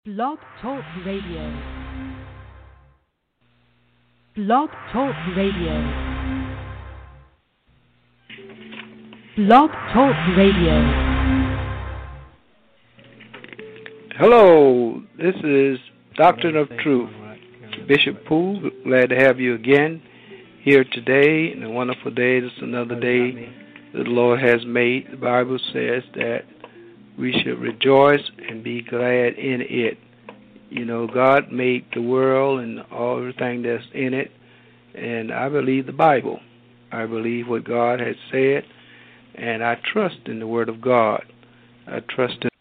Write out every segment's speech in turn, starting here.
Blog Talk Radio. Blog Talk Radio. Blog Talk Radio. Hello, this is Doctrine of Truth. Bishop Poole, glad to have you again here today. And a wonderful day. This is another day that the Lord has made. The Bible says that we should rejoice and be glad in it. You know, God made the world and all everything that's in it, and I believe the Bible. I believe what God has said, and I trust in the Word of God. I trust in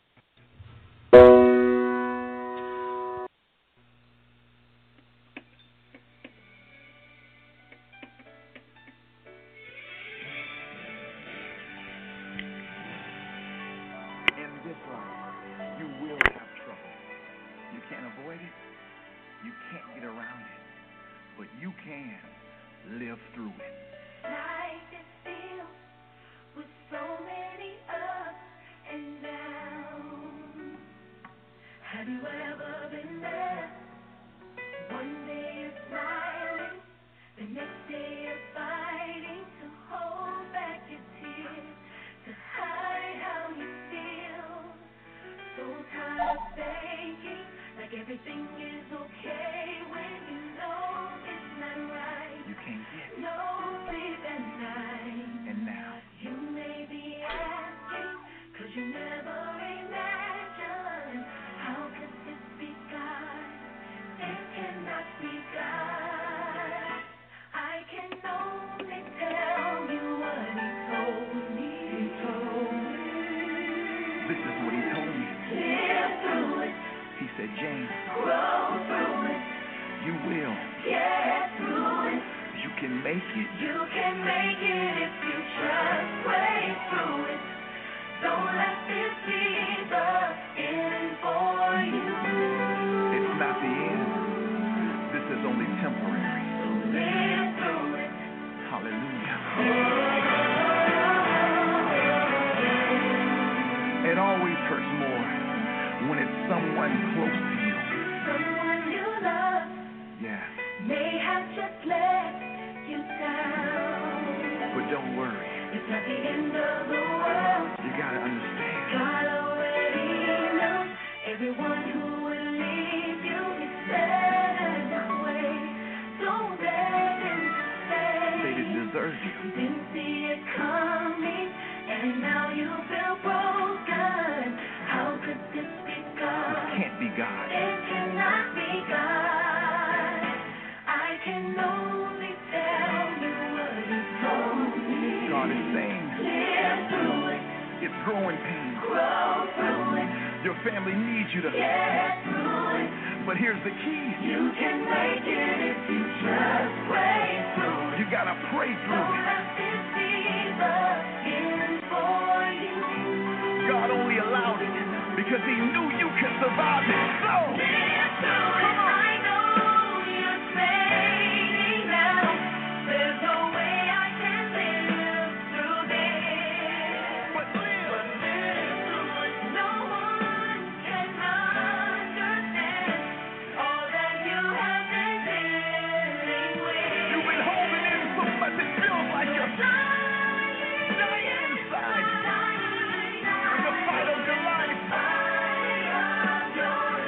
Inside, the fight of your life.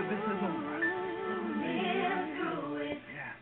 this is over. Live through it.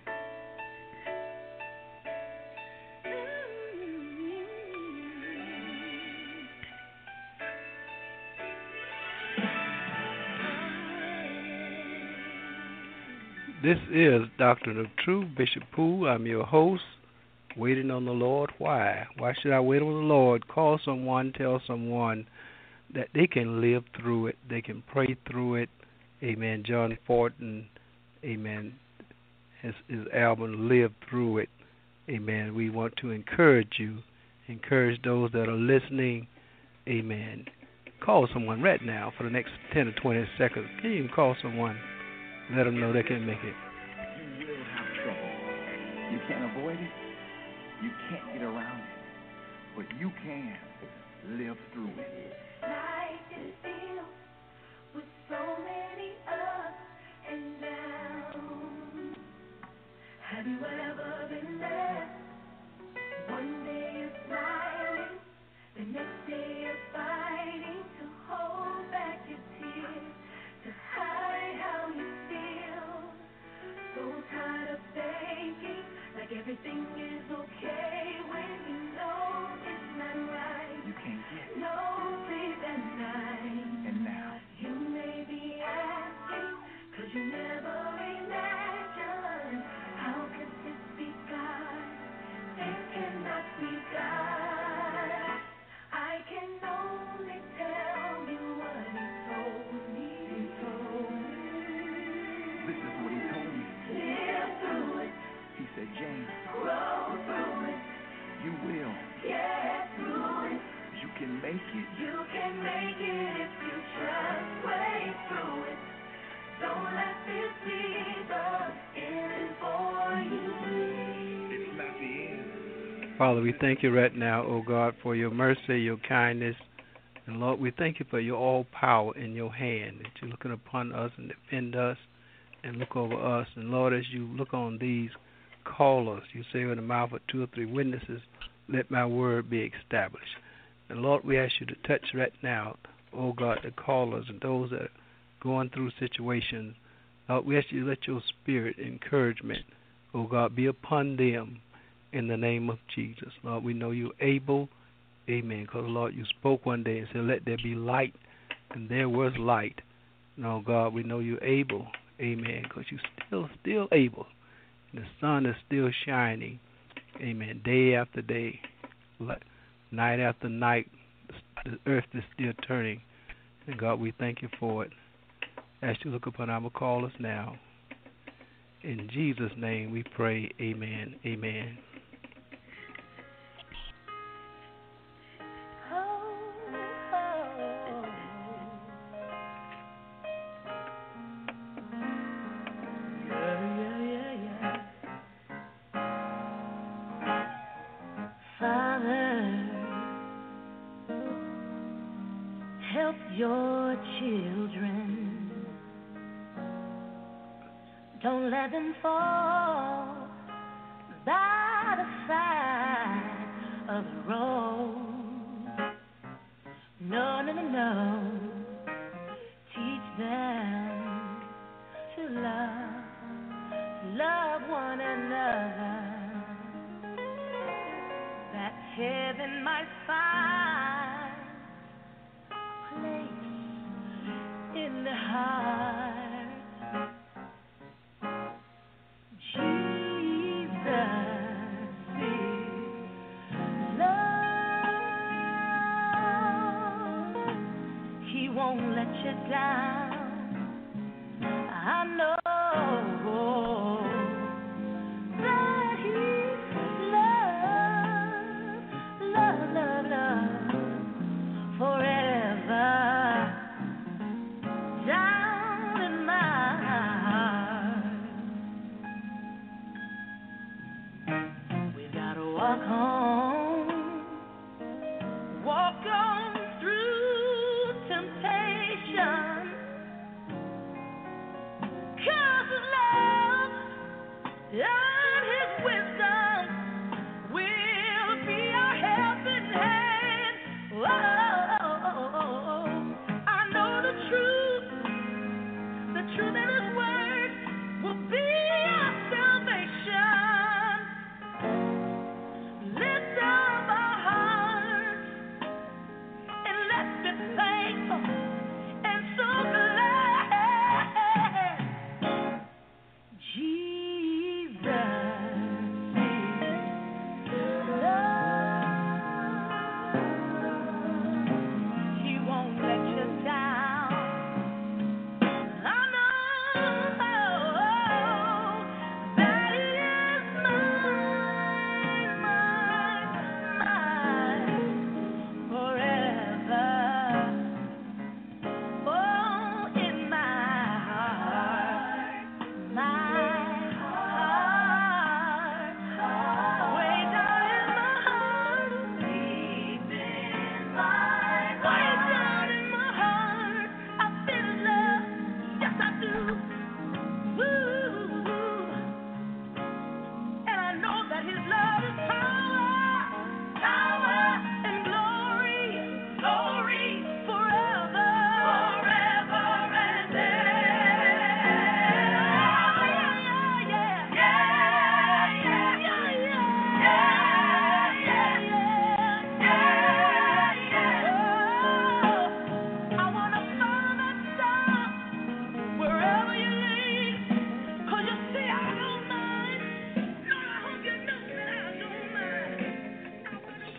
This is Doctrine of Truth, Bishop Poole. I'm your host, waiting on the Lord. Why? Why should I wait on the Lord? Call someone, tell someone that they can live through it. They can pray through it. Amen. John Fortin, amen, his album, Live Through It. Amen. We want to encourage you, encourage those that are listening. Amen. Call someone right now for the next 10 or 20 seconds. Can you call someone? Let them know they can make it. You will have trouble. You can't avoid it. You can't get around it. But you can live through it. Life is filled with so many ups and downs. Have you ever been there? One day you're smiling, the next day you're fighting to hold back your tears, to hide how you feel. So tired of thinking like everything is okay when you know it's not right. You can't get no sleep at night. And now You may be asking, 'cause you never imagined, how could this be God? This cannot be God. I can only tell you what He told me. this is what he told me. Live through it, He said, James, grow through it, you will. get through it. You can make it. You can make it if you just wait through it. Don't let this be the end for you. It's not the end. Father, we thank you right now, O God, for your mercy, your kindness. And Lord, we thank you for your all power in your hand, that you're looking upon us and defend us and look over us. And Lord, as you look on these callers, you say in the mouth of 2 or 3 witnesses, let my word be established. And Lord, we ask you to touch right now, oh God, the callers and those that are going through situations. Lord, we ask you to let your spirit, encouragement, oh God, be upon them in the name of Jesus. Lord, we know you're able, amen, because Lord, you spoke one day and said, let there be light, and there was light. And oh God, we know you're able, amen, because you're still able. And the sun is still shining, amen, day after day, night after night, the earth is still turning. And God, we thank you for it. As you look upon our callers now, in Jesus' name we pray, amen, amen. Help your children. Don't let them fall by the side of the road. No, no, no, no. Teach them to love one another, that heaven might find place in the heart. Jesus is love. He won't let you down. I know that He's love forever. Down in my heart, we gotta walk on through temptation, 'cause His love and His wisdom will be our helping hand. Whoa, I know the truth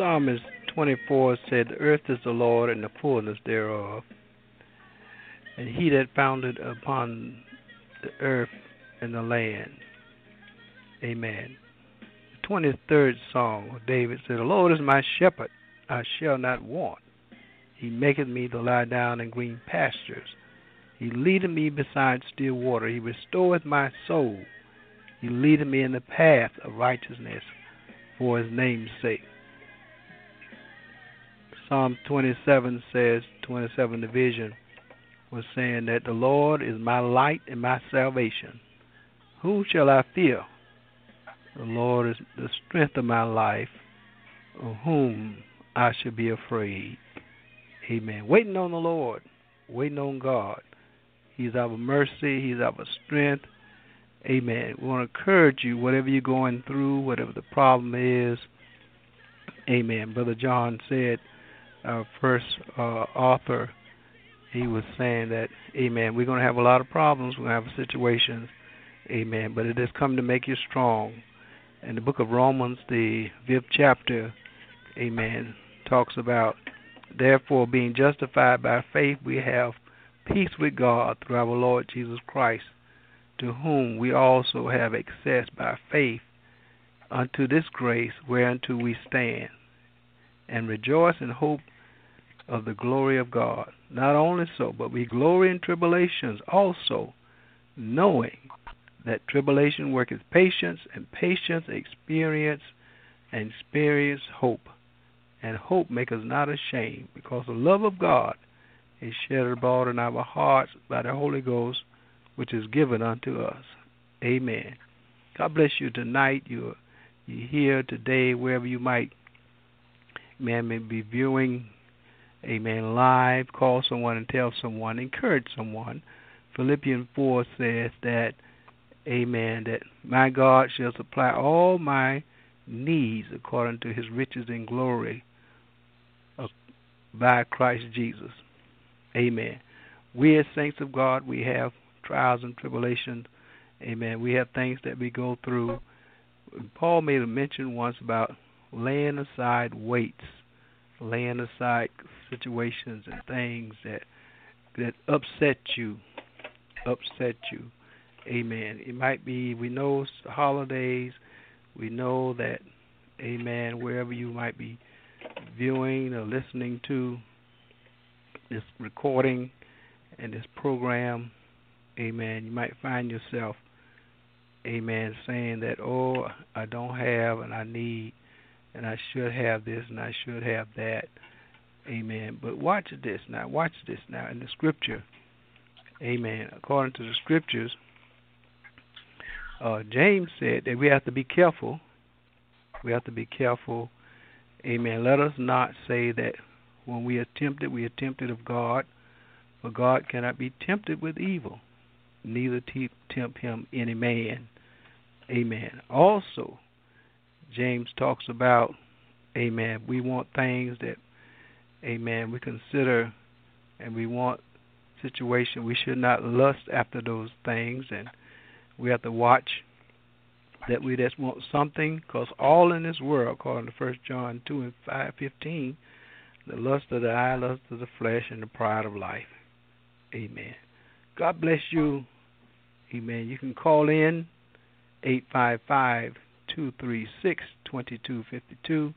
Psalmist 24 said, "The earth is the Lord and the fullness thereof, and he that founded upon the earth and the land." Amen. The 23rd song of David said, "The Lord is my shepherd, I shall not want. He maketh me to lie down in green pastures. He leadeth me beside still water. He restoreth my soul. He leadeth me in the path of righteousness for his name's sake." Psalm 27 says, 27 division was saying that the Lord is my light and my salvation. Whom shall I fear? The Lord is the strength of my life. Of whom I should be afraid. Amen. Waiting on the Lord. Waiting on God. He's our mercy. He's our strength. Amen. We want to encourage you, whatever you're going through, whatever the problem is. Amen. Brother John said, our first author, he was saying that, amen, we're going to have a lot of problems. We're going to have situations. Amen. But it has come to make you strong. In the book of Romans, the 5th chapter, amen, talks about, therefore, being justified by faith, we have peace with God through our Lord Jesus Christ, to whom we also have access by faith unto this grace whereunto we stand, and rejoice in hope of the glory of God. Not only so, but we glory in tribulations also, knowing that tribulation worketh patience, and patience experience, and experience hope. And hope maketh us not ashamed, because the love of God is shed abroad in our hearts by the Holy Ghost, which is given unto us. Amen. God bless you tonight. You're here today, wherever you might, man, may be viewing, amen, live. Call someone and tell someone, encourage someone. Philippians 4 says that, amen, that my God shall supply all my needs according to his riches and glory by Christ Jesus. Amen. We as saints of God, we have trials and tribulations. Amen. We have things that we go through. Paul made a mention once about laying aside weights, laying aside situations and things that upset you. Amen. It might be, we know it's the holidays. We know that, amen, wherever you might be viewing or listening to this recording and this program, amen, you might find yourself, amen, saying that, oh, I don't have and I need and I should have this and I should have that. Amen. But watch this now in the scripture. Amen. According to the scriptures, James said that we have to be careful. We have to be careful. Amen. Let us not say that when we are tempted of God, for God cannot be tempted with evil, neither tempt him any man. Amen. Also, James talks about, amen, we want things that, amen, we consider and we want situation. We should not lust after those things, and we have to watch that we just want something, because all in this world, according to 1 John 2 and 5:15, the lust of the eye, lust of the flesh, and the pride of life. Amen. God bless you. Amen. You can call in 855-236-2252,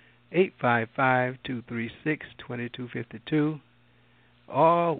855-236-2252, or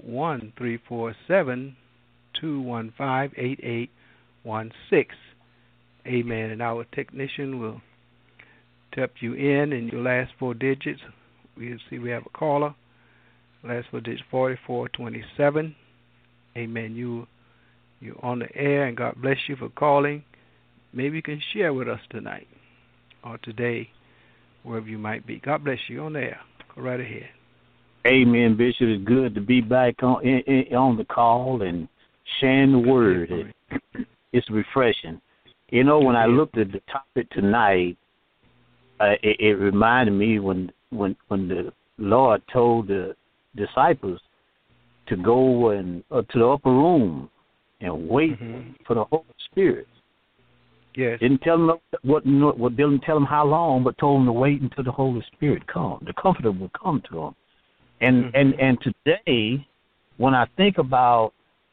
1-347-215-8816. Amen. And our technician will tap you in your last four digits. We see we have a caller. Last four digits 4427. Amen. You're on the air, and God bless you for calling. Maybe you can share with us tonight or today, wherever you might be. God bless you. On the air. Go right ahead. Amen, Bishop. It's good to be back on the call and sharing the word. It's refreshing. You know, when I looked at the topic tonight, it reminded me when the Lord told the disciples to go to the upper room and wait for the Holy Spirit. Yes. Didn't tell them didn't tell them how long, but told them to wait until the Holy Spirit come. The Comforter will come to them. And today, when I think about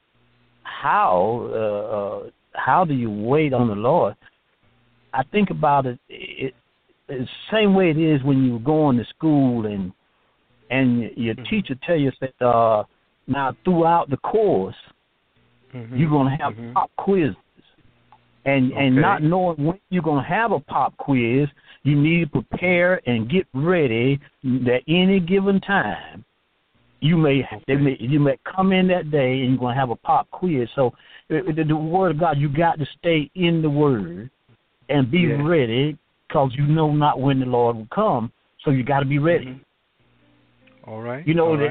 how do you wait on the Lord, I think about it the same way it is when you go to school and your teacher tell you that now throughout the course you're going to have pop quizzes. And not knowing when you're going to have a pop quiz, you need to prepare and get ready at any given time. You may come in that day and you're going to have a pop quiz. So the Word of God, you got to stay in the Word and be ready, because you know not when the Lord will come. So you got to be ready. All right. You know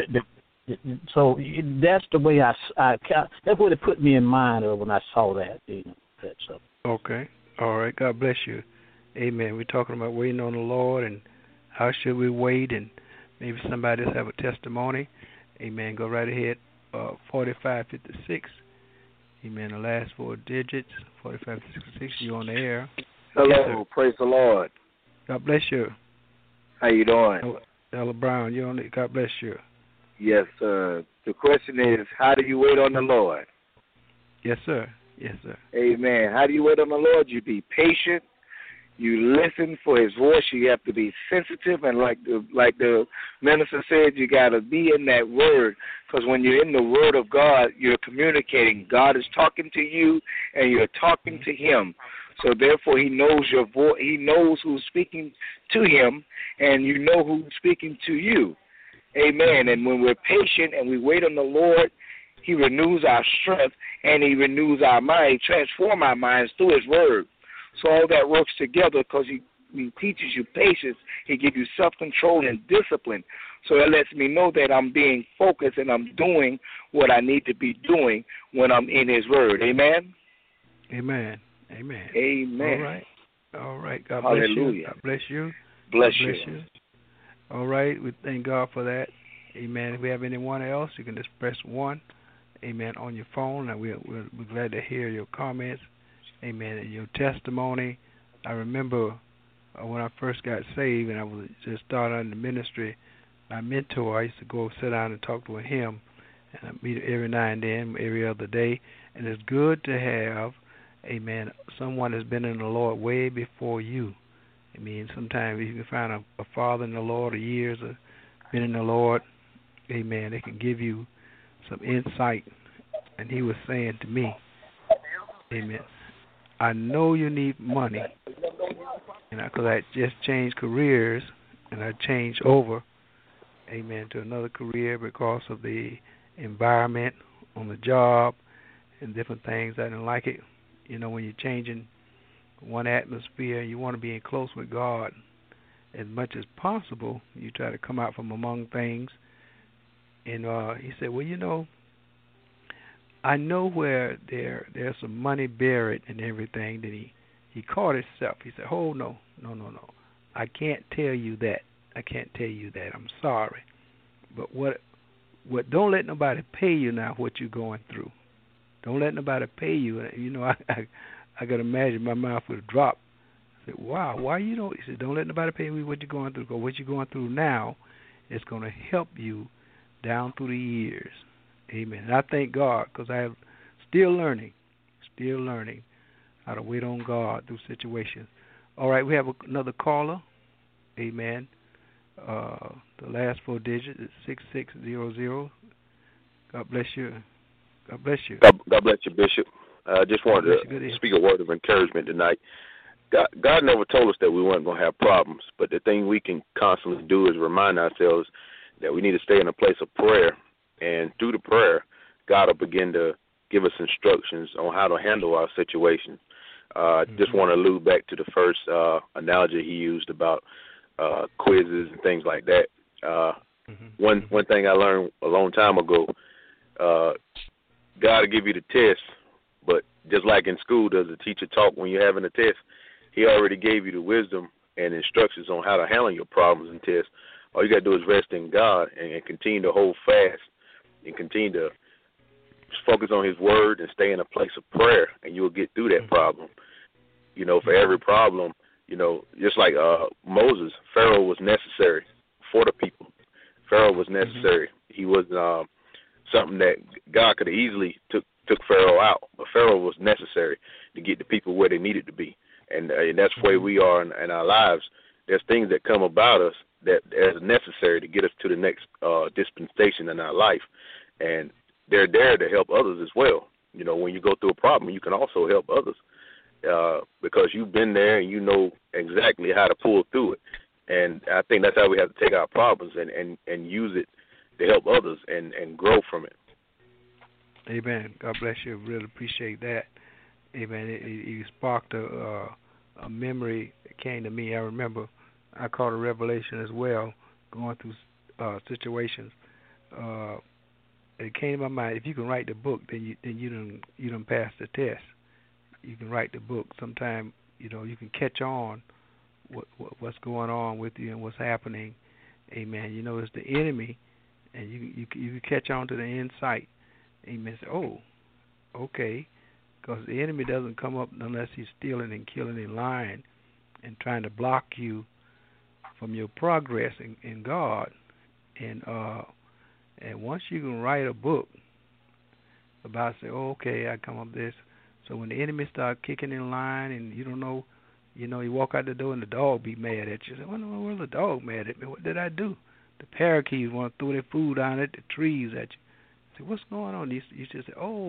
so that's the way that's what it put me in mind of when I saw that. So. Okay. All right. God bless you. Amen. We're talking about waiting on the Lord and how should we wait, and maybe somebody else have a testimony. Amen. Go right ahead. 4556. Amen. The last 4 digits. 4556. You on the air? Hello. Yes, praise the Lord. God bless you. How you doing? Ella Brown. You on it? God bless you. Yes, sir. The question is, how do you wait on the Lord? Yes, sir. Yes, sir. Amen. How do you wait on the Lord? You be patient. You listen for His voice. You have to be sensitive, and like the minister said, you got to be in that Word, because when you're in the Word of God, you're communicating. God is talking to you, and you're talking to Him. So therefore, He knows your voice. He knows who's speaking to Him, and you know who's speaking to you. Amen. And when we're patient and we wait on the Lord, He renews our strength and He renews our mind. He transforms our minds through His Word. So all that works together, because He teaches you patience. He gives you self-control and discipline. So that lets me know that I'm being focused and I'm doing what I need to be doing when I'm in His Word. Amen? Amen. Amen. Amen. All right. God Hallelujah. bless you. Bless you. you. All right. We thank God for that. Amen. If we have anyone else, you can just press 1. Amen. On your phone, and we're glad to hear your comments. Amen. And your testimony. I remember when I first got saved and I was just starting in the ministry, my mentor, I used to go sit down and talk to him, and I meet every now and then, every other day. And it's good to have, amen, someone that's been in the Lord way before you. I mean, sometimes you can find a father in the Lord of years, been in the Lord, amen, they can give you some insight. And he was saying to me, amen, I know you need money, because I just changed careers, and I changed over, amen, to another career because of the environment on the job and different things. I didn't like it. You know, when you're changing one atmosphere, you want to be in close with God as much as possible. You try to come out from among things. And he said, well, you know, I know where there's some money buried and everything. That he caught himself. He said, oh, no. I can't tell you that. I'm sorry. But what don't let nobody pay you now what you're going through. Don't let nobody pay you. You know, I could imagine my mouth would drop. I said, wow, why you don't? He said, don't let nobody pay you what you're going through. Because what you're going through now is going to help you down through the years. Amen. And I thank God, because I am still learning how to wait on God through situations. All right, we have another caller. Amen. The last 4 digits is 6600. God bless you. God bless you. God bless you, Bishop. I just wanted to speak a word of encouragement tonight. God never told us that we weren't going to have problems, but the thing we can constantly do is remind ourselves that we need to stay in a place of prayer, and through the prayer, God will begin to give us instructions on how to handle our situation. Just want to allude back to the first analogy he used about quizzes and things like that. One thing I learned a long time ago, God will give you the test, but just like in school, does the teacher talk when you're having a test? He already gave you the wisdom and instructions on how to handle your problems and tests. All you got to do is rest in God and continue to hold fast and continue to focus on His Word and stay in a place of prayer, and you'll get through that problem. You know, for every problem, you know, just like Moses, Pharaoh was necessary for the people. Pharaoh was necessary. He was something that God could have easily took Pharaoh out, but Pharaoh was necessary to get the people where they needed to be. And that's where we are in our lives. There's things that come about us that is necessary to get us to the next dispensation in our life. And they're there to help others as well. You know, when you go through a problem, you can also help others because you've been there and you know exactly how to pull through it. And I think that's how we have to take our problems and use it to help others and grow from it. Amen. God bless you. Really appreciate that. Amen. It sparked a memory that came to me. I remember I caught a revelation as well, going through situations. It came to my mind. If you can write the book, then you done pass the test. You can write the book. Sometimes you can catch on what's going on with you and what's happening. Amen. You know, it's the enemy, and you can catch on to the insight. Amen. Say, oh, okay. Because the enemy doesn't come up unless he's stealing and killing and lying and trying to block you from your progress in God. And once you can write a book about, say, oh, okay, I come up with this. So when the enemy start kicking in line and you don't know, you walk out the door and the dog be mad at you. Say, well, no, where's the dog mad at me? What did I do? The parakeets want to throw their food down at the trees at you. Say, what's going on? You just say,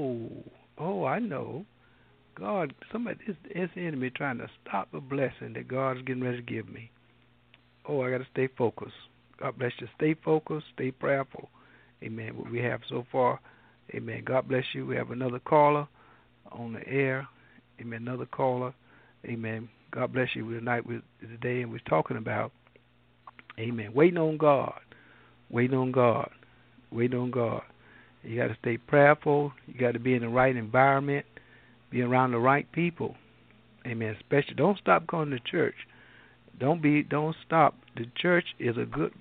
oh, I know. God, it's the enemy trying to stop a blessing that God's getting ready to give me. Oh, I got to stay focused. God bless you. Stay focused. Stay prayerful. Amen. What we have so far. Amen. God bless you. We have another caller on the air. Amen. Another caller. Amen. God bless you. Today, and we're talking about, amen, waiting on God. Waiting on God. Waiting on God. You got to stay prayerful. You got to be in the right environment. Be around the right people. Amen. Especially, don't stop going to church. Don't stop. The church is a good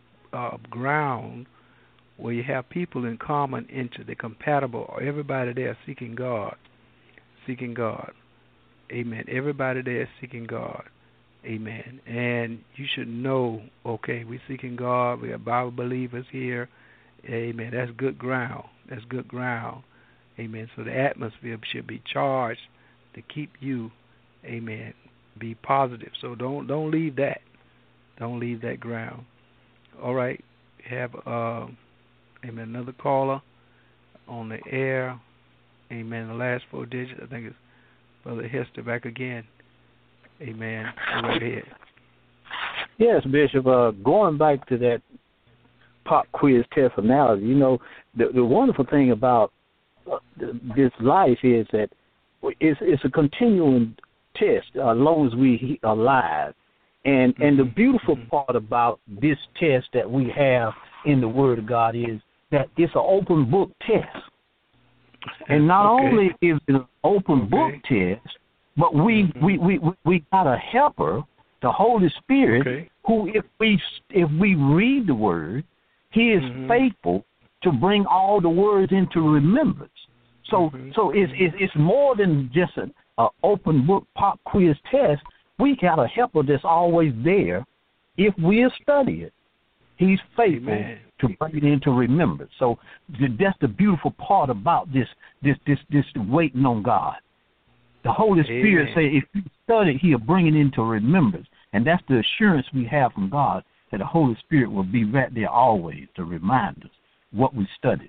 ground where you have people in common interest. They're compatible. Everybody there seeking God. Seeking God. Amen. Everybody there is seeking God. Amen. And you should know, okay, we're seeking God. We are Bible believers here. Amen. That's good ground. That's good ground. Amen. So the atmosphere should be charged to keep you, amen, be positive. So don't leave that. Don't leave that ground. All right. We have amen, another caller on the air. Amen. The last 4 digits, I think it's Brother Hester back again. Amen. Go right ahead. Yes, Bishop. Going back to that pop quiz test analogy, the wonderful thing about this life is that it's a continuing test as long as we are alive. And the beautiful part about this test that we have in the Word of God is that it's an open book test. And not only is it an open book test, but we got a helper, the Holy Spirit, who if we read the Word, He is faithful to bring all the words into remembrance. So it's more than just an open book pop quiz test. We got a helper that's always there if we'll study it. He's faithful to bring it into remembrance. So that's the beautiful part about this waiting on God. The Holy Spirit says if you study, He'll bring it into remembrance. And that's the assurance we have from God that the Holy Spirit will be right there always to remind us what we studied.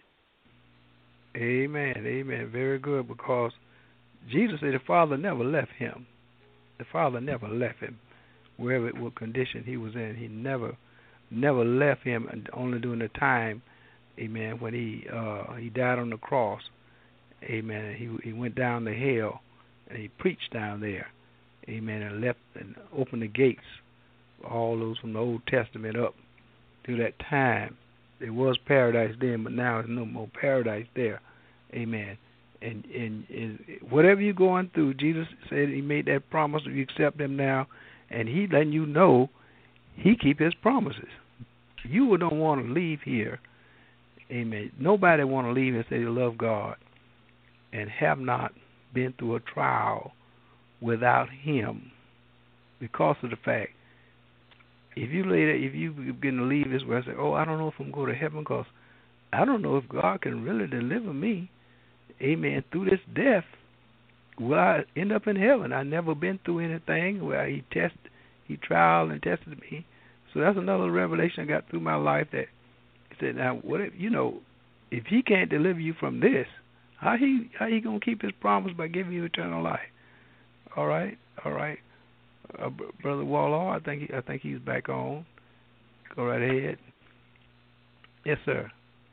Amen. Amen. Very good, because Jesus said the Father never left Him. The Father never left Him. What condition He was in, He never left Him, only during the time, amen, when He died on the cross. Amen. He went down to hell and He preached down there. Amen. And left and opened the gates, all those from the Old Testament up through that time. There was paradise then, but now there's no more paradise there. Amen. And whatever you're going through, Jesus said He made that promise. You accept Him now, and He letting you know He keep His promises. You don't want to leave here. Amen. Nobody want to leave and say they love God and have not been through a trial without Him, because of the fact, if you begin to leave this world and say, oh, I don't know if I'm going to heaven because I don't know if God can really deliver me, amen, through this death, will I end up in heaven? I've never been through anything where He tried and tested me. So that's another revelation I got through my life, that He said, now, what if, if He can't deliver you from this, how he going to keep His promise by giving you eternal life? All right. Brother Waller, I think he's back on. Go right ahead. Yes, sir.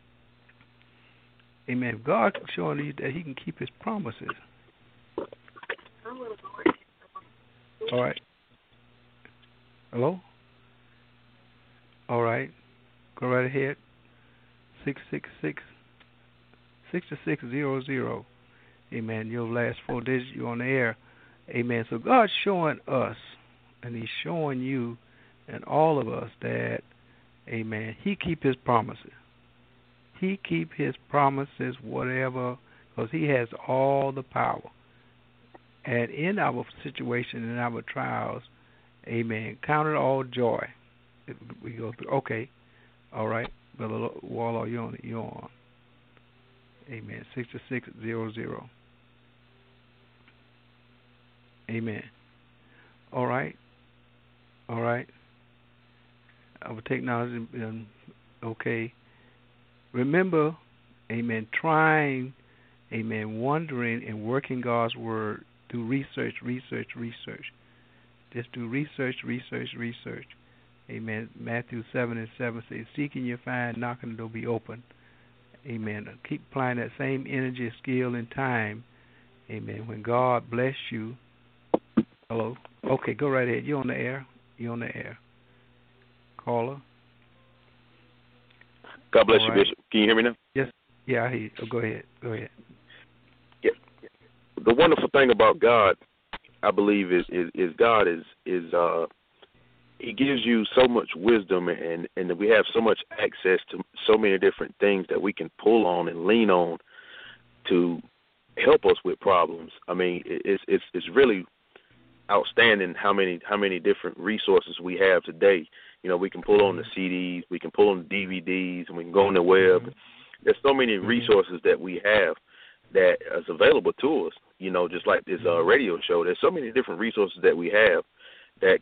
Amen. If God's showing you that He can keep His promises. All right. Hello? All right. Go right ahead. 666-6600. Amen. Your last 4 digits, you're on the air. Amen. So God's showing us, and He's showing you and all of us that, amen, He keep His promises. He keep His promises, whatever, because He has all the power. And in our situation, in our trials, amen, count it all joy. We go through. Okay. All right. Brother Waller, you're on. Amen. 6600. Amen. All right. Our technology, okay. Remember, amen, trying, amen, wondering and working God's Word through research. Just do research. Amen. Matthew 7:7 says, seeking you find, knocking the door be open. Amen. Keep applying that same energy, skill, and time. Amen. When God bless you. Hello? Okay, go right ahead. You're on the air. Caller. God bless you, Bishop. Can you hear me now? Yes. Yeah, I hear you. Oh, go ahead. Yeah. The wonderful thing about God, I believe, is God is He gives you so much wisdom, and we have so much access to so many different things that we can pull on and lean on to help us with problems. I mean, it's really outstanding how many different resources we have today. We can pull on the CDs, we can pull on the DVDs, and we can go on the web. There's so many resources that we have that is available to us. Just like this radio show. There's so many different resources that we have that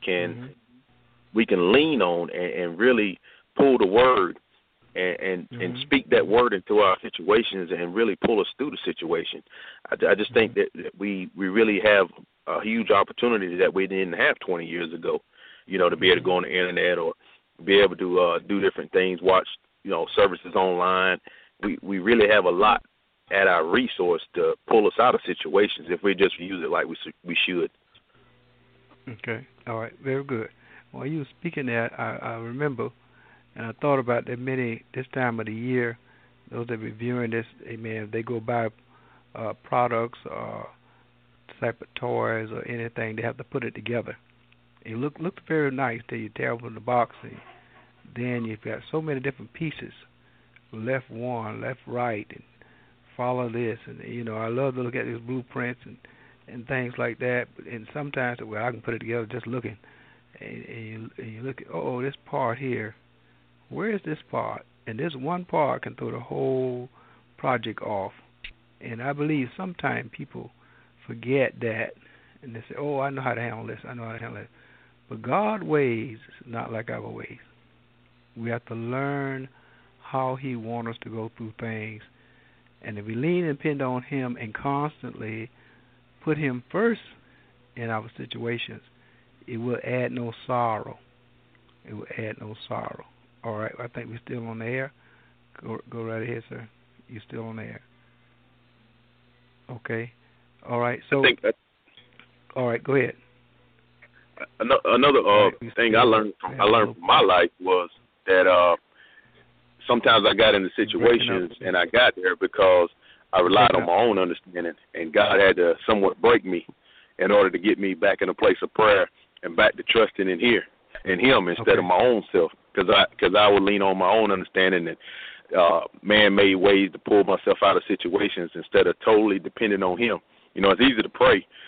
we can lean on and really pull the word and speak that word into our situations and really pull us through the situation. I just think that we really have a huge opportunity that we didn't have 20 years ago, to be able to go on the internet or be able to do different things, watch, services online. We really have a lot at our resource to pull us out of situations if we just use it like we should. Okay. All right. Very good. While you were speaking that, I remember, and I thought about that this time of the year, those that are viewing this, amen, if they go buy products or type of toys or anything, they have to put it together. It looked very nice till you tear open the box, and then you've got so many different pieces, left one, left right, and follow this. And, I love to look at these blueprints and things like that. And sometimes, I can put it together just looking. And you look at, this part here, where is this part? And this one part can throw the whole project off. And I believe sometimes people forget that, and they say, I know how to handle this, But God's ways is not like our ways. We have to learn how He wants us to go through things. And if we lean and depend on Him and constantly put Him first in our situations, it will add no sorrow. All right, I think we're still on the air. Go right ahead, sir. You're still on the air. Okay. All right. So. All right. Go ahead. Another thing I learned from my life was that sometimes I got into situations and I got there because I relied on my own understanding, and God had to somewhat break me in order to get me back in a place of prayer and back to trusting in Him instead of my own self, because I would lean on my own understanding and man-made ways to pull myself out of situations instead of totally depending on Him. It's easy to pray,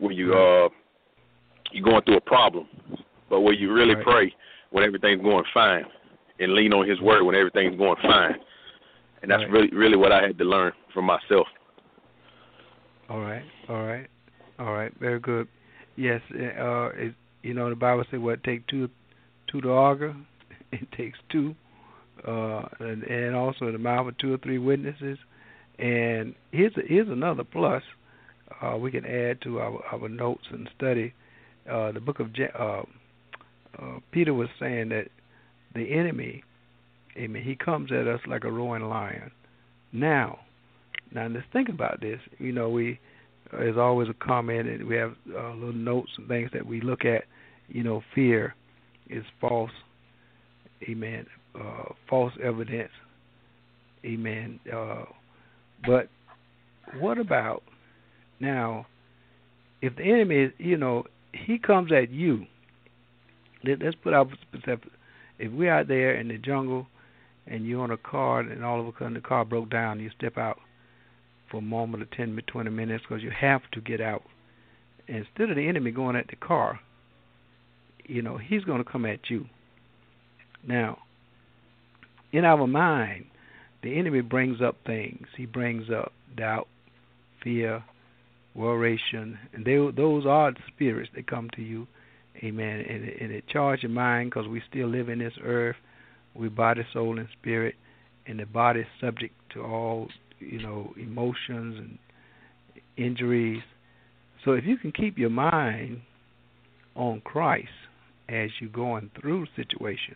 when you're going through a problem, but where you really pray when everything's going fine, and lean on His word when everything's going fine. And that's really what I had to learn from myself. All right. Very good. Yes, the Bible says, "What take two to argue? It takes two." And also in the mouth of 2 or 3 witnesses. And here's another plus we can add to our notes and study. The book of Peter was saying that the enemy, amen, he comes at us like a roaring lion. Now let's think about this. We there's always a comment, and we have little notes and things that we look at. Fear is false. Amen. False evidence. Amen. But what about now? If the enemy is, he comes at you. Let's put out specific. If we're out there in the jungle and you're on a car and all of a sudden the car broke down, you step out for a moment or 10 to 20 minutes because you have to get out. And instead of the enemy going at the car, he's going to come at you. Now, in our mind, the enemy brings up things. He brings up doubt, fear, worration, and those are the spirits that come to you. Amen. And it charges your mind because we still live in this earth. We body, soul, and spirit, and the body is subject to all, emotions and injuries. So if you can keep your mind on Christ as you're going through situations,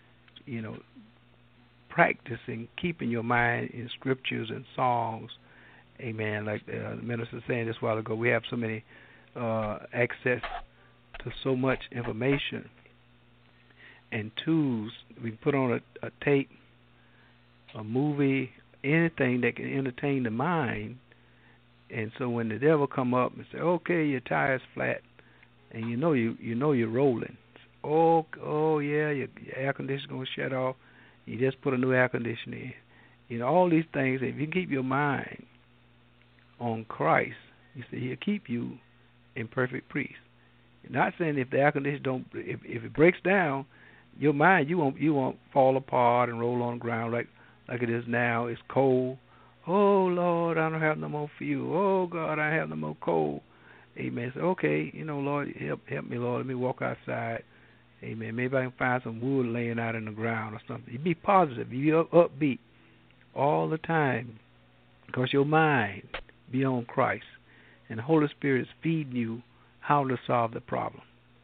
practicing keeping your mind in scriptures and songs, amen. Like the minister was saying this a while ago, we have so many access to so much information and tools. We put on a tape, a movie, anything that can entertain the mind. And so when the devil come up and say, "Okay, your tire's flat," and you're rolling. Oh yeah, your air conditioner's gonna shut off. You just put a new air conditioner in. All these things. If you keep your mind on Christ, you see, He'll keep you in perfect peace. Not saying if the air conditioner if it breaks down, your mind you won't fall apart and roll on the ground like it is now. It's cold. Oh Lord, I don't have no more fuel. Oh God, I have no more coal. Amen. So okay, Lord, help me, Lord. Let me walk outside. Amen. Maybe I can find some wood laying out in the ground or something. You be positive. You be upbeat all the time because your mind be on Christ, and the Holy Spirit is feeding you how to solve the problem.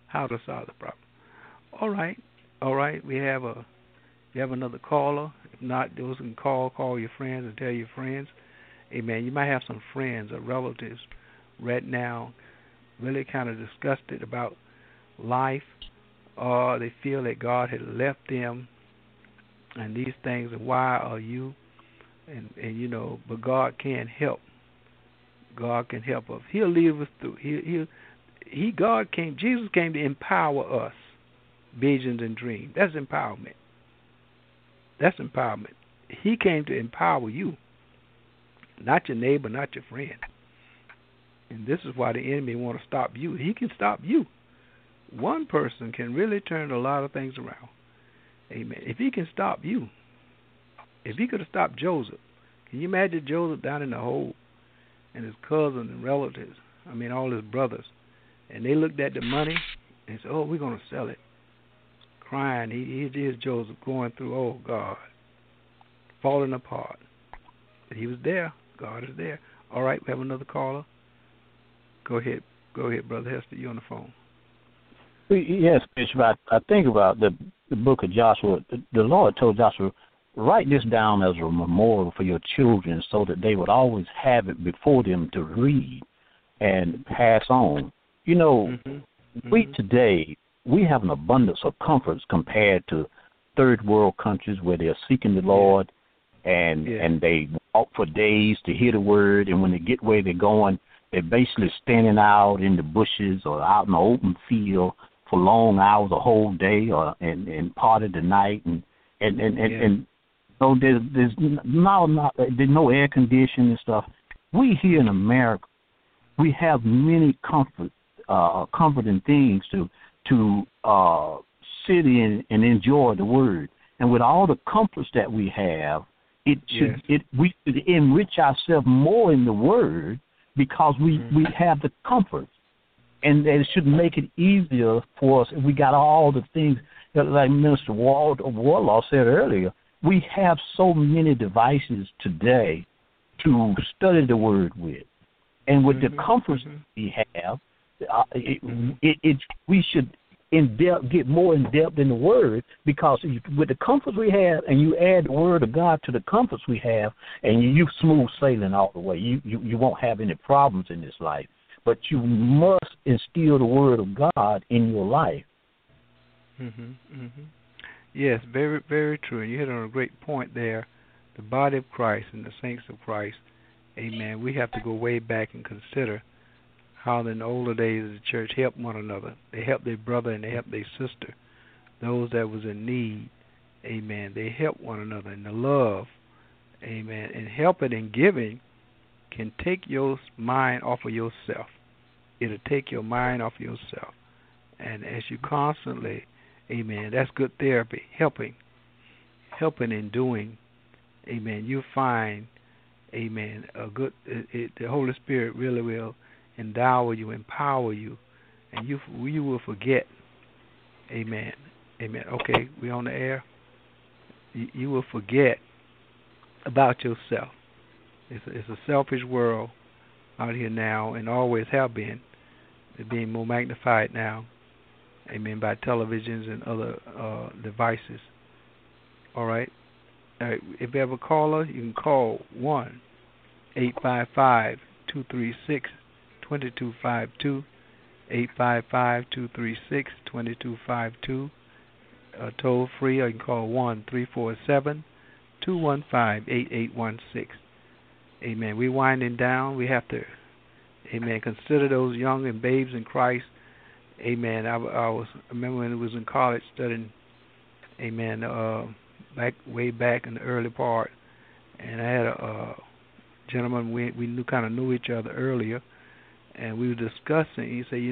All right. We have another caller. If not, those can call your friends and tell your friends. Amen. You might have some friends or relatives right now really kind of disgusted about life, or they feel that God had left them and these things, and why are you? And but God can help. God can help us. He'll lead us through. Jesus came to empower us. Visions and dreams. That's empowerment. He came to empower you, not your neighbor, not your friend. And this is why the enemy want to stop you. He can stop you. One person can really turn a lot of things around. Amen. If he can stop you, if he could have stopped Joseph, can you imagine Joseph down in the hole and his cousins and relatives, all his brothers, and they looked at the money and said, "Oh, we're going to sell it." Crying, here's Joseph going through, oh God, falling apart. But he was there. God is there. All right, we have another caller. Go ahead, Brother Hester. You're on the phone. Yes, Bishop. I think about the book of Joshua. The Lord told Joshua, write this down as a memorial for your children so that they would always have it before them to read and pass on. We today, we have an abundance of comforts compared to third world countries where they're seeking the Lord and they walk for days to hear the word, and when they get where they're going, they're basically standing out in the bushes or out in the open field for long hours, a whole day, or and part of the night, and so there's no air conditioning and stuff. We here in America, we have many comforting things to sit in and enjoy the Word. And with all the comforts that we have, we should enrich ourselves more in the Word because we have the comforts. And it should make it easier for us if we got all the things, like Minister Warlaw said earlier. We have so many devices today to study the Word with. And with the comforts we have, we should get more in depth in the Word, because with the comforts we have, and you add the Word of God to the comforts we have, and you smooth sailing all the way. You won't have any problems in this life. But you must instill the Word of God in your life. Yes, very, very true. And you hit on a great point there. The body of Christ and the saints of Christ, amen, we have to go way back and consider how in the older days the church helped one another. They helped their brother and they helped their sister, those that was in need, amen. They helped one another in the love, amen. And helping and giving can take your mind off of yourself. It'll take your mind off of yourself. And as you constantly, amen, that's good therapy, helping and doing, amen, you find, amen, the Holy Spirit really will endow you, empower you, and you will forget, amen, okay, we on the air, you will forget about yourself. It's a selfish world out here now, and always have been. They're being more magnified now, amen, by televisions and other devices. All right. If you have a caller, you can call 1-855-236-2252, 855-236-2252, toll free, or you can call 1-347-215-8816. Amen. We're winding down. We have to, amen, consider those young and babes in Christ. Amen. I remember when I was in college studying, amen, way back in the early part, and I had a gentleman, we kind of knew each other earlier, and we were discussing. He said,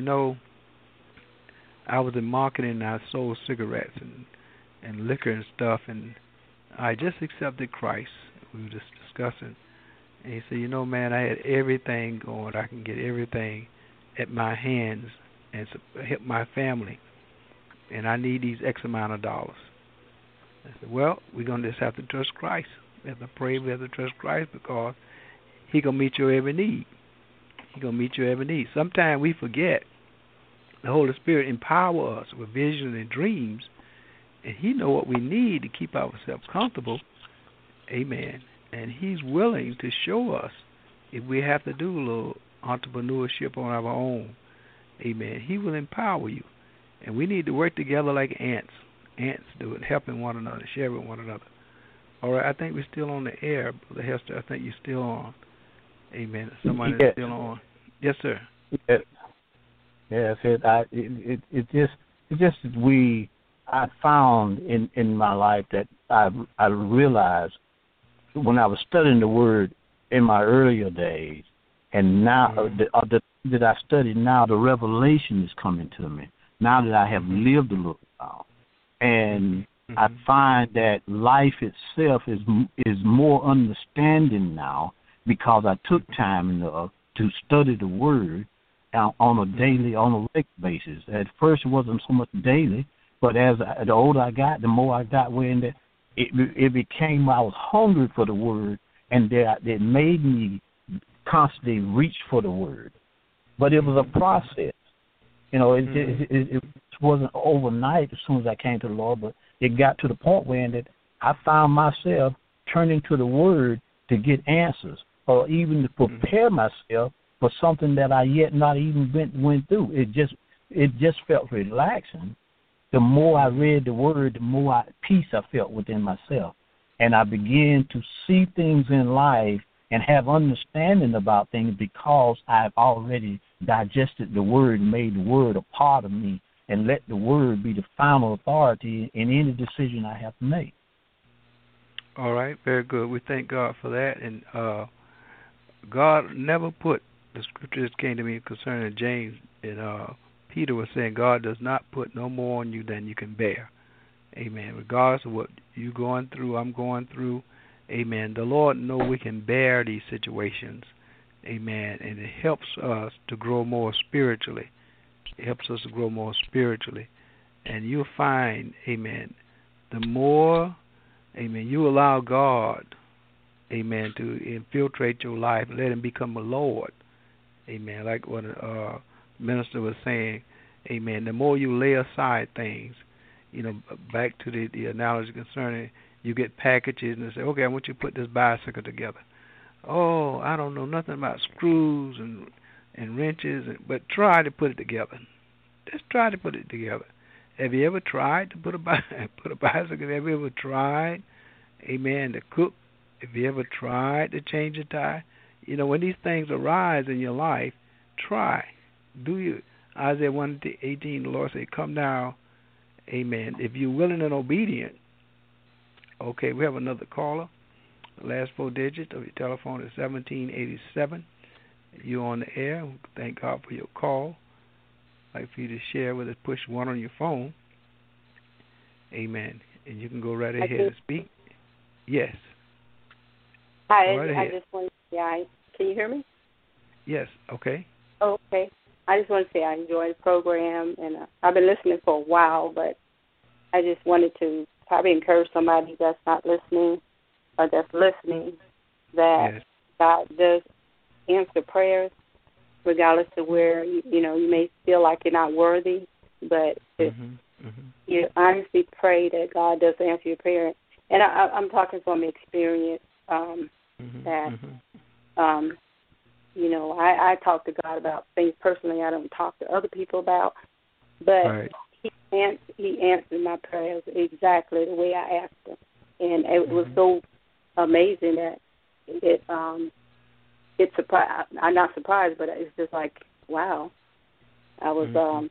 I was in marketing and I sold cigarettes and liquor and stuff, and I just accepted Christ. We were just discussing. And he said, man, I had everything going. I can get everything at my hands and help my family. And I need these X amount of dollars. I said, well, we're going to just have to trust Christ. We have to pray. We have to trust Christ, because He going to meet your every need. He going to meet your every need. Sometimes we forget the Holy Spirit empower us with visions and dreams, and He know what we need to keep ourselves comfortable. Amen. And He's willing to show us if we have to do a little entrepreneurship on our own. Amen. He will empower you. And we need to work together like ants. Ants do it, helping one another, sharing with one another. All right, I think we're still on the air, Brother Hester. I think you're still on. Amen. Somebody's still on. Yes, sir. Yes, I found in my life that I realized when I was studying the Word in my earlier days, and now that I study now, the revelation is coming to me now that I have lived a little while, and I find that life itself is more understanding now, because I took time enough to study the Word on a regular basis. At first, it wasn't so much daily, but as the older I got, the more I got where it became, I was hungry for the Word, and that made me constantly reach for the Word. But it was a process. It wasn't overnight as soon as I came to the Lord, but it got to the point where that I found myself turning to the Word to get answers, or even to prepare myself for something that I yet not even went through. It just felt relaxing. The more I read the Word, the more peace I felt within myself. And I began to see things in life and have understanding about things, because I've already digested the Word, made the Word a part of me, and let the Word be the final authority in any decision I have to make. All right, very good. We thank God for that. And God never put the scripture just came to me concerning James, and Peter was saying God does not put no more on you than you can bear. Amen. Regardless of what you're going through, I'm going through, amen, the Lord knows we can bear these situations. Amen. And it helps us to grow more spiritually. It helps us to grow more spiritually. And you'll find, amen, the more, amen, you allow God, amen, to infiltrate your life, let him become a Lord. Amen. Like what a minister was saying, amen, the more you lay aside things, back to the analogy concerning, you get packages and they say, okay, I want you to put this bicycle together. Oh, I don't know nothing about screws and wrenches, but try to put it together. Just try to put it together. Have you ever tried to put a bicycle? Have you ever tried, amen, to cook? Have you ever tried to change a tire? When these things arise in your life, try. Do you? Isaiah 1:18, the Lord said, come now, amen, if you're willing and obedient. Okay, we have another caller. The last 4 digits of your telephone is 1787. You're on the air. Thank God for your call. I'd like for you to share with us. Push 1 on your phone. Amen. And you can go right ahead and speak. Yes. Hi, I just want to say, can you hear me? Yes. Okay. Oh, okay. I just want to say I enjoy the program, and I've been listening for a while, but I just wanted to probably encourage somebody that's not listening or that's listening that yes. God does answer prayers, regardless of where you may feel like you're not worthy, but if you honestly pray that God does answer your prayer. And I'm talking from experience that I talk to God about things personally I don't talk to other people about, but right. He answered my prayers exactly the way I asked him, and it was so amazing that it's surprised. I'm not surprised, but it's just like, wow. I was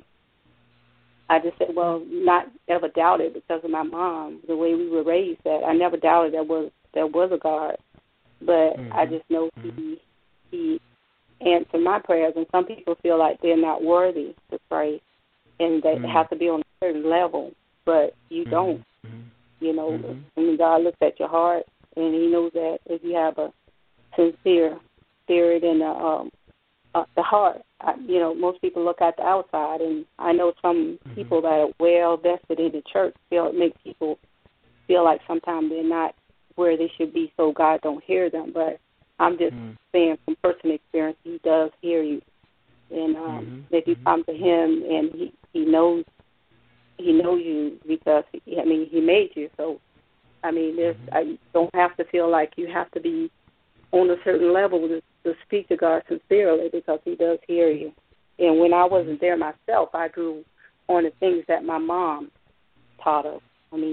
I just said, well, not ever doubted because of my mom, the way we were raised. That I never doubted there was a God, but I just know he answered my prayers. And some people feel like they're not worthy to pray, and they have to be on a certain level, but you don't. And God looks at your heart, and He knows that if you have a sincere spirit in the heart. Most people look at the outside, and I know some people that are well vested in the church it makes people feel like sometimes they're not where they should be, so God don't hear them. But I'm just saying from personal experience, He does hear you, and if you come to Him, and He knows you because He made you. So I don't have to feel like you have to be on a certain level to speak to God sincerely, because He does hear you. And when I wasn't there myself, I grew on the things that my mom taught us.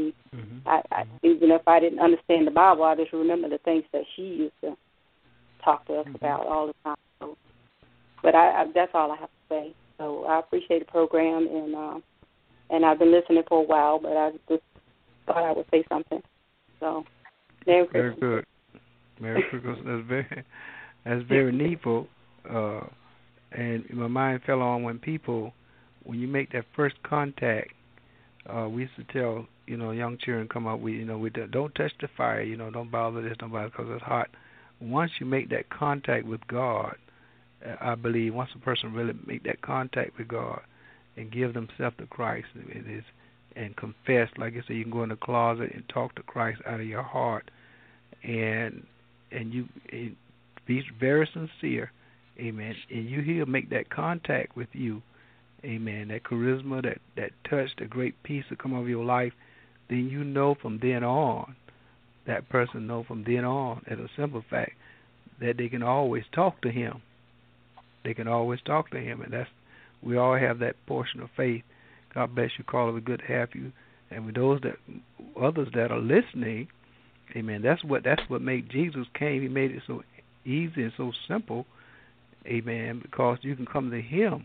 I even if I didn't understand the Bible, I just remember the things that she used to talk to us about all the time. So, but that's all I have to say. So I appreciate the program, and I've been listening for a while, but I just thought I would say something. So, Merry Christmas. Very good. Merry Christmas. That's very needful. And my mind fell on when you make that first contact, we used to tell, young children come up, we don't touch the fire, don't bother this, don't bother because it's hot. Once you make that contact with God, I believe once a person really make that contact with God and give themselves to Christ, and confess, like I said, you can go in the closet and talk to Christ out of your heart, and you be very sincere, amen, and He'll make that contact with you, amen, that charisma, that touch, the great peace that come over your life, then from then on, that person know from then on, as a simple fact, that they can always talk to Him. They can always talk to Him, and we all have that portion of faith. God bless you, caller. We're good to have you. And with others that are listening, amen, that's what made Jesus came. He made it so easy and so simple, amen, because you can come to Him,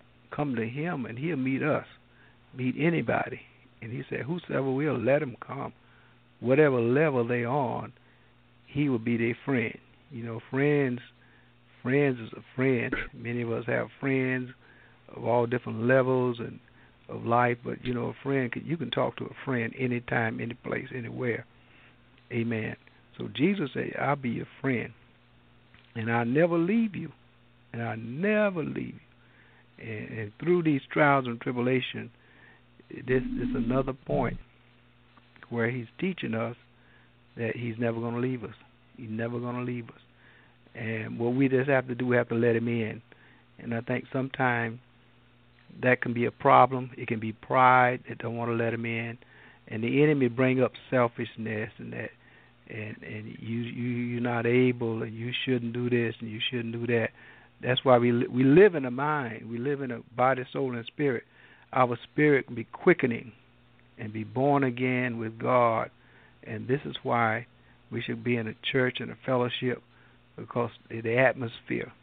and He'll meet us, meet anybody. And He said, whosoever will, let him come. Whatever level they on, He will be their friend. friends is a friend. Many of us have friends of all different levels and of life, but a friend, you can talk to a friend anytime, any place, anywhere. Amen. So Jesus said, I'll be your friend, and I'll never leave you, and I'll never leave you. And through these trials and tribulations, this is another point where he's teaching us that he's never going to leave us. He's never going to leave us. And what we just have to do, we have to let him in. And I think sometimes that can be a problem. It can be pride that don't want to let him in. And the enemy bring up selfishness and that, and you're not able, and you shouldn't do this, and you shouldn't do that. That's why we live in a mind. We live in a body, soul, and spirit. Our spirit can be quickening and be born again with God. And this is why we should be in a church and a fellowship, because the atmosphere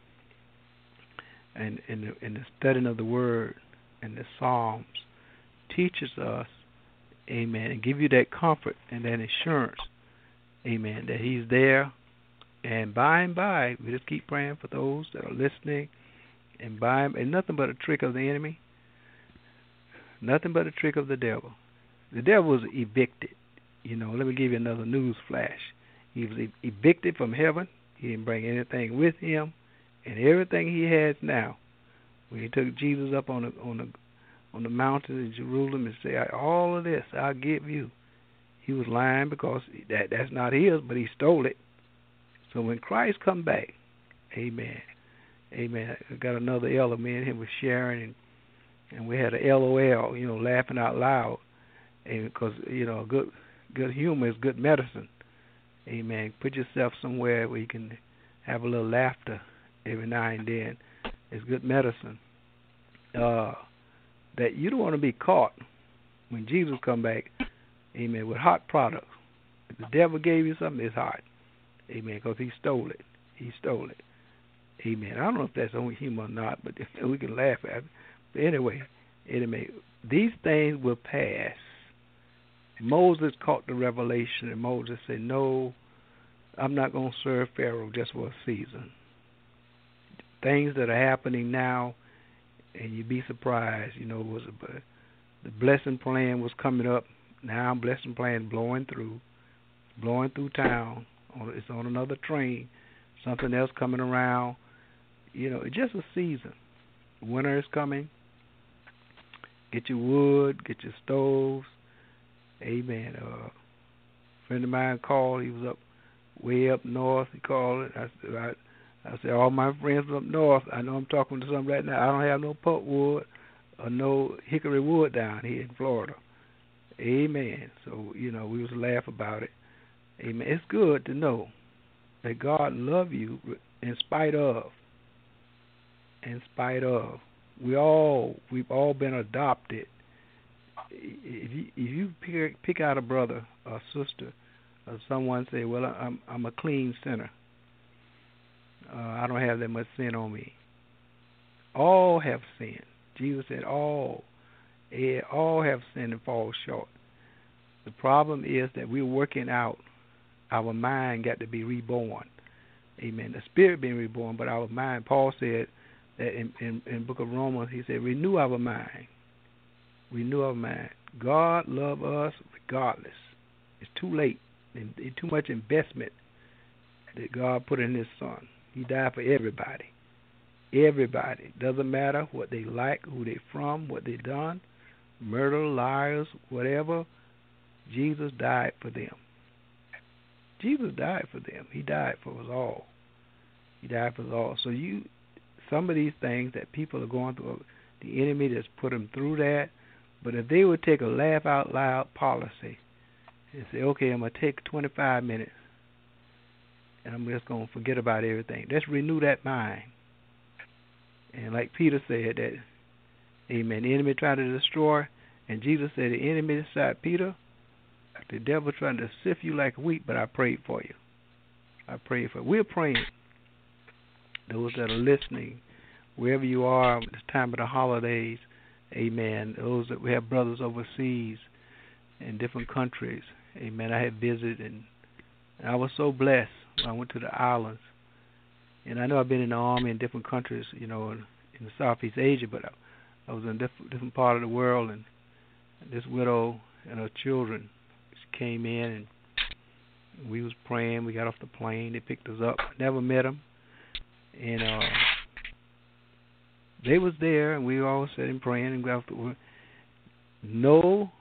and the studying of the Word and the Psalms teaches us, amen, and give you that comfort and that assurance, amen, that he's there. And by, we just keep praying for those that are listening, and nothing but a trick of the enemy, nothing but a trick of the devil. The devil was evicted. Let me give you another news flash. He was evicted from heaven. He didn't bring anything with him, and everything he has now. When he took Jesus up on the mountain in Jerusalem and said, "All of this I'll give you," he was lying, because that's not his, but he stole it. So when Christ come back, amen. I got another elder, me and him was sharing, and we had a LOL, laughing out loud, and because good humor is good medicine. Amen. Put yourself somewhere where you can have a little laughter every now and then. It's good medicine. That you don't want to be caught when Jesus come back, amen, with hot products. If the devil gave you something, it's hot. Amen, because he stole it. He stole it. Amen. I don't know if that's only humor or not, but we can laugh at it. But anyway, these things will pass. Moses caught the revelation, and Moses said, "No, I'm not going to serve Pharaoh just for a season." Things that are happening now, and you'd be surprised, the blessing plan was coming up. Now blessing plan blowing through town. It's on another train. Something else coming around. It's just a season. Winter is coming. Get your wood, get your stoves. Amen. A friend of mine called. He was way up north. He called it. I said, all my friends up north, I know I'm talking to some right now. I don't have no pulpwood or no hickory wood down here in Florida. Amen. So, we was laugh about it. Amen. It's good to know that God loves you in spite of. In spite of. We've all been adopted. If you pick out a brother or sister, or someone say, "Well, I'm a clean sinner. I don't have that much sin on me." All have sinned. Jesus said, all have sinned and fall short. The problem is that we're working out. Our mind got to be reborn. Amen. The spirit being reborn, but our mind. Paul said that in book of Romans, he said, renew our mind. Renew our mind. God loves us regardless. It's too late. And too much investment that God put in his son. He died for everybody. Everybody. Doesn't matter what they like, who they from, what they done, murder, liars, whatever. Jesus died for them. Jesus died for them. He died for us all. He died for us all. So some of these things that people are going through, the enemy just put them through that. But if they would take a laugh out loud policy and say, okay, I'm going to take 25 minutes and I'm just going to forget about everything. Let's renew that mind. And like Peter said, that, amen, the enemy tried to destroy, and Jesus said, the enemy inside Peter, the devil trying to sift you like wheat, but I prayed for you. I prayed for you. We're praying. Those that are listening, wherever you are, this time of the holidays, amen. Those that we have brothers overseas in different countries, amen. I had visited, and I was so blessed when I went to the islands. And I know I've been in the Army in different countries, you know, in the Southeast Asia, but I was in a different part of the world, and this widow and her children came in, and we was praying. We got off the plane. They picked us up. Never met them. And they was there, and we all sitting praying and got off the No,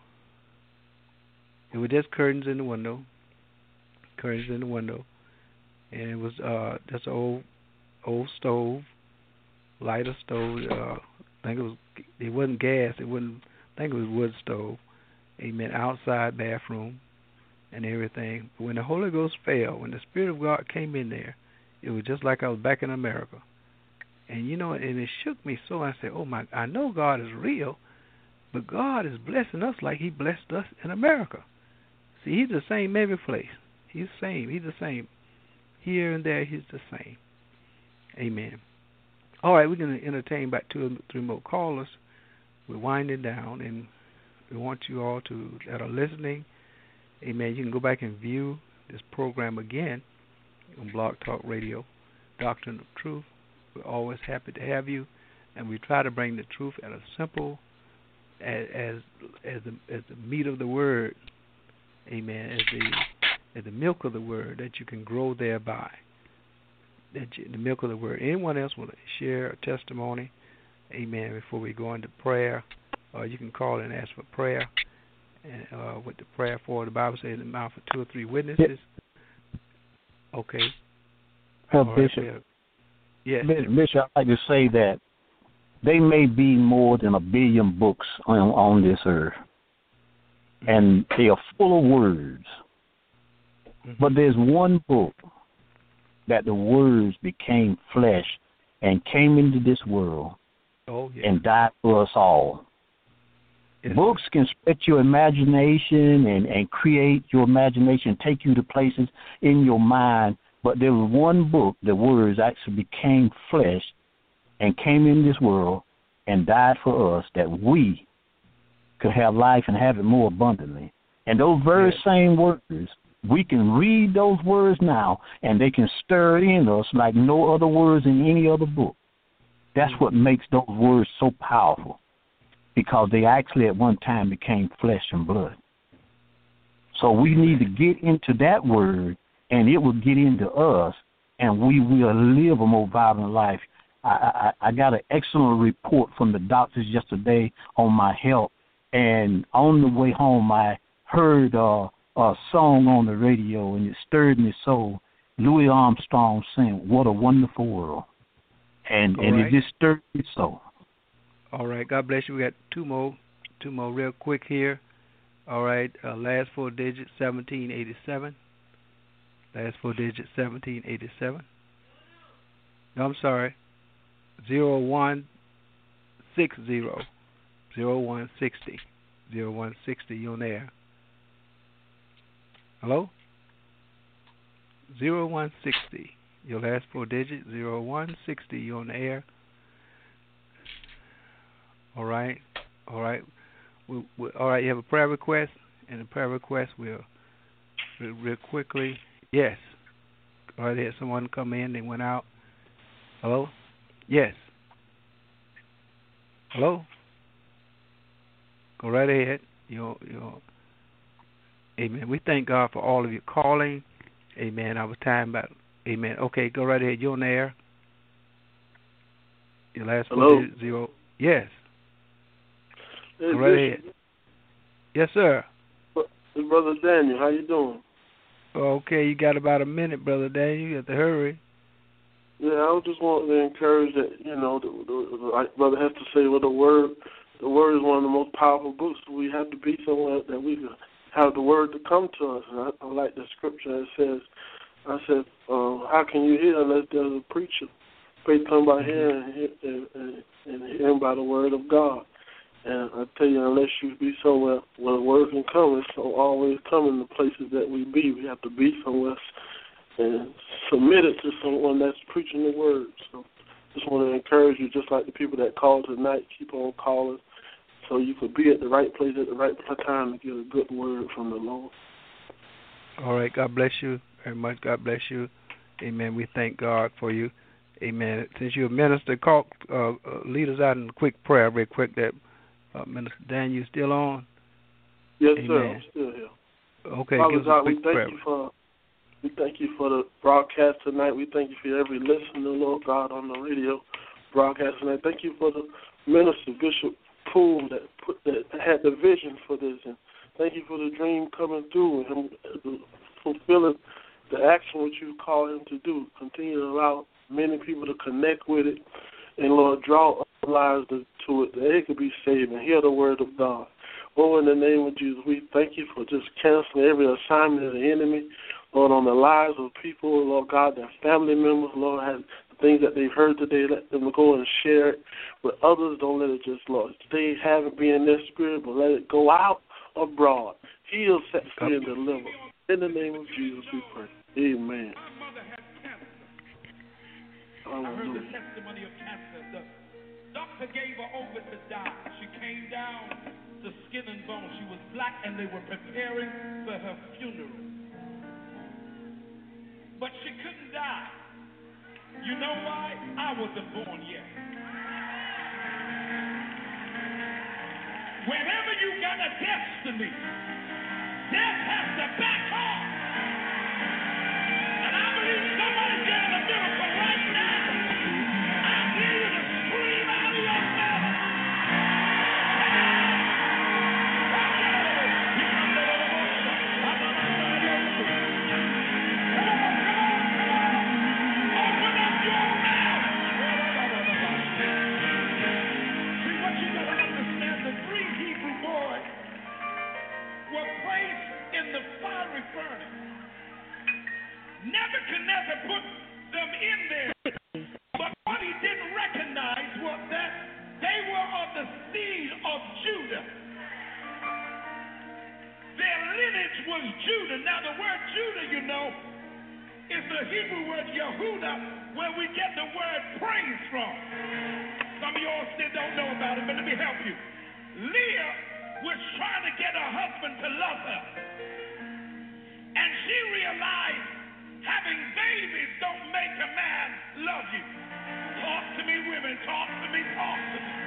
it was just curtains in the window. Curtains in the window. And it was just an old stove, lighter stove. I think it wasn't gas. I think it was wood stove. Amen. Outside bathroom and everything. But when the Holy Ghost fell, when the Spirit of God came in there, it was just like I was back in America. And you know, and it shook me so. I said, "Oh my! I know God is real, but God is blessing us like He blessed us in America. See, He's the same every place. He's the same. He's the same here and there. He's the same. Amen." All right, we're going to entertain about 2 or 3 more callers. We're winding down, and we want you all that are listening, amen, you can go back and view this program again on Blog Talk Radio, Doctrine of Truth. We're always happy to have you, and we try to bring the truth at a simple, as the meat of the Word, amen, as the milk of the Word, that you can grow thereby. The milk of the Word. Anyone else want to share a testimony, amen, before we go into prayer? Or you can call and ask for prayer. And what the prayer for, the Bible says, in the mouth of 2 or 3 witnesses. Okay. Bishop. Right, yes. Bishop, I'd like to say that they may be more than 1 billion books on this earth. And they are full of words. But there's one book that the words became flesh and came into this world and died for us all. Yes. Books can stretch your imagination and create your imagination, take you to places in your mind, but there was one book, the words actually became flesh and came in this world and died for us that we could have life and have it more abundantly. And those very same words, we can read those words now, and they can stir in us like no other words in any other book. That's what makes those words so powerful, because they actually at one time became flesh and blood. So we need to get into that word, and it will get into us, and we will live a more vibrant life. I got an excellent report from the doctors yesterday on my health, and on the way home I heard a song on the radio, and it stirred me so. Louis Armstrong sang, "What a Wonderful World," and it just stirred me so. All right, God bless you. We got two more real quick here. All right, last 4 digits, 1787. Last 4 digits, 1787. No, I'm sorry, 0160. 0160. 0160, you on there? Hello? 0160. Your last 4 digits, 0160. You on the air? All right. All right. All right. You have a prayer request, and the prayer request will real quickly. Yes. All right. Had someone come in. They went out. Hello. Yes. Hello. Go right ahead. Amen. We thank God for all of you calling. Amen. I was time about. Amen. Okay, go right ahead. You're on the air. Your last 4 digits, 0. Yes. Hey, go right ahead. Yes, sir. Hey, Brother Daniel, how you doing? Okay, you got about a minute, Brother Daniel. You have to hurry. Yeah, I just want to encourage that, like Brother Hester say, with the Word is one of the most powerful books. We have to be somewhere that we can have the Word to come to us. And I like the scripture that says, how can you hear unless there's a preacher? Faith comes by hearing and hearing by the Word of God. And I tell you, unless you be somewhere where the Word can come, it's always coming to places that we be. We have to be somewhere and submitted to someone that's preaching the Word. So just want to encourage you, just like the people that called tonight, keep on calling so you could be at the right place at the right time to get a good word from the Lord. All right. God bless you very much. God bless you. Amen. We thank God for you. Amen. Since you're a minister, lead us out in a quick prayer, real quick. That Minister Dan, you still on? Yes, Amen. sir. I'm still here. Okay, Father give us God, a quick prayer. We thank you for the broadcast tonight. We thank you for every listener, Lord God, on the radio broadcast tonight. Thank you for the minister, Bishop Poole, that had the vision for this. And thank you for the dream coming through and him fulfilling the action which you call him to do. Continue to allow many people to connect with it and, Lord, draw other lives to it, that they could be saved and hear the word of God. Oh, in the name of Jesus, we thank you for just canceling every assignment of the enemy, Lord, on the lives of people, Lord God, their family members, Lord, have things that they've heard today, let them go and share it with others. Don't let it just, Lord, stay, have it be in their spirit, but let it go out abroad. Heal, set free, and deliver. In the name of Jesus, we pray. Amen. I heard the testimony of cancer. The doctor gave her over to die. She came down to skin and bone. She was black, and they were preparing for her funeral. But she couldn't die. You know why? I wasn't born yet. Whenever you got a destiny, death has to back off. And I believe somebody's getting a miracle right now. I need you to scream out of your mouth. Nebuchadnezzar put them in there, but what he didn't recognize was that they were of the seed of Judah. Their lineage was Judah. Now the word Judah, you know, is the Hebrew word Yehudah, where we get the word praise from. Some of y'all still don't know about it, but let me help you. Leah was trying to get her husband to love her, and she realized having babies don't make a man love you. Talk to me, women. Talk to me. Talk to me.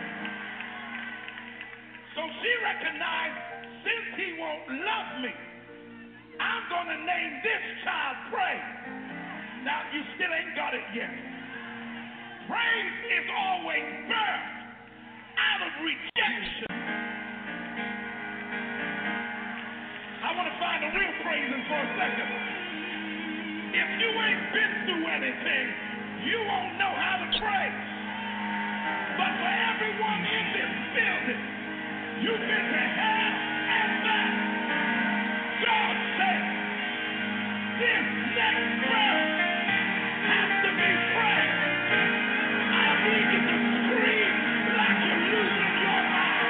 So she recognized, since he won't love me, I'm going to name this child Praise. Now, you still ain't got it yet. Praise is always birthed out of rejection. I want to find the real praises for a second. If you ain't been through anything, you won't know how to pray. But for everyone in this building, you've been to hell and back. God said, this next prayer has to be prayed. I need you to scream like you're losing your mind.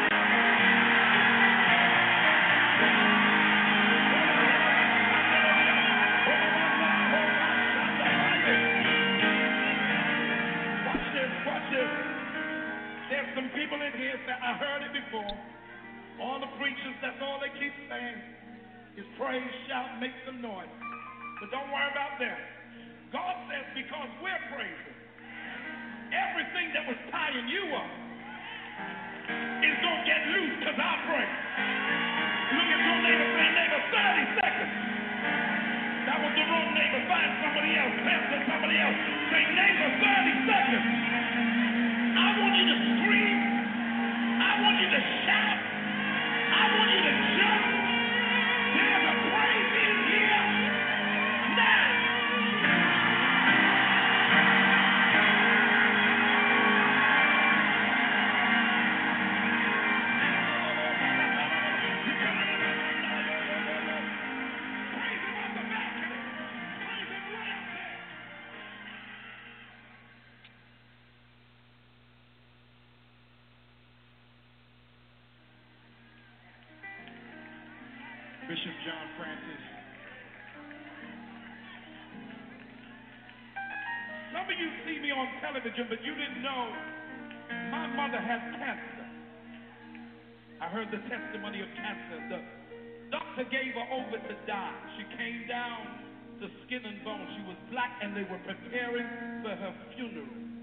There's some people in here that I heard it before. All the preachers, that's all they keep saying is praise, shout, make some noise. But don't worry about them. God says because we're praising, everything that was tying you up is going to get loose because I pray. Look at your neighbor, say, neighbor, 30 seconds. That was the wrong neighbor. Find somebody else. Pastor somebody else. Say, neighbor, 30 seconds. I want you to scream. I want you to shout. I want you to jump. There's a praise in here now. Praise him on the balcony. Praise him right out there. Bishop John Francis. Some of you see me on television, but you didn't know my mother had cancer. I heard the testimony of cancer. The doctor gave her over to die. She came down to skin and bone. She was black, and they were preparing for her funeral.